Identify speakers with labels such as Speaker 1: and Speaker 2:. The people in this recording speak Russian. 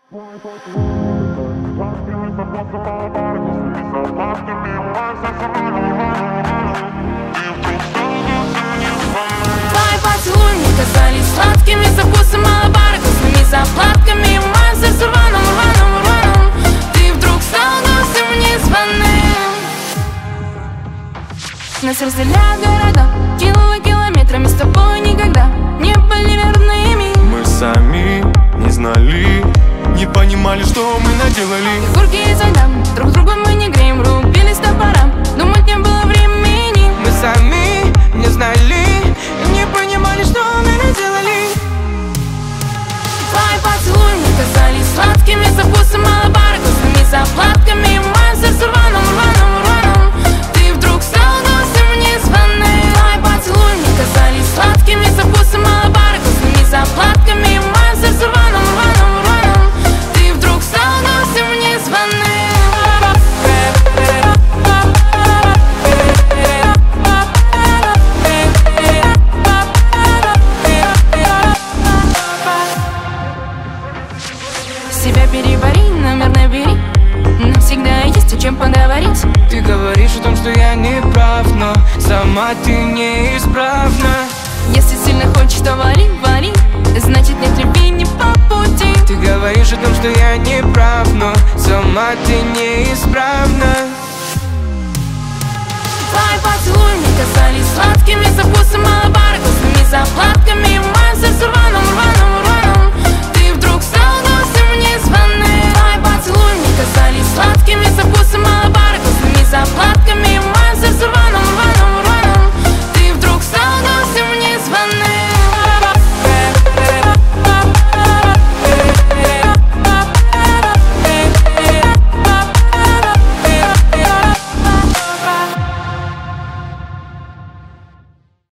Speaker 1: поцелуи мне казались сладкими, со вкусом малобара, вкусными заплатками. И в моем сердце рваном ты вдруг стал гостем незваным. Нас разделяют города, километрами, с тобой никогда не были верными.
Speaker 2: Мы сами не знали, не понимали, что мы наделали.
Speaker 1: Фигурки из льда, друг другу мы не греем, рубились топором, думать не было времени.
Speaker 3: Мы сами не знали, не понимали, что мы наделали.
Speaker 1: Твои поцелуи мне казались сладкими, со вкусом малобара, вкусными заплатками. И в моем сердце рваном ты вдруг стал гостем незваным. Твои поцелуи мне казались сладкими, со вкусом малобара, вкусными заплатками. И в моем сердце рваном ты вдруг стал гостем незваным. Себя перебори, номер набери, нам всегда есть о чем поговорить.
Speaker 3: Ты говоришь о том, что я не прав, но сама ты неисправна.
Speaker 1: Если сильно хочешь, то вали, значит нет любви не по пути.
Speaker 3: Ты говоришь о том, что я не прав, но сама ты неисправна.
Speaker 1: Твои поцелуи мне казались сладкими, со вкусом малобара, вкусными заплатками. И в моем сердце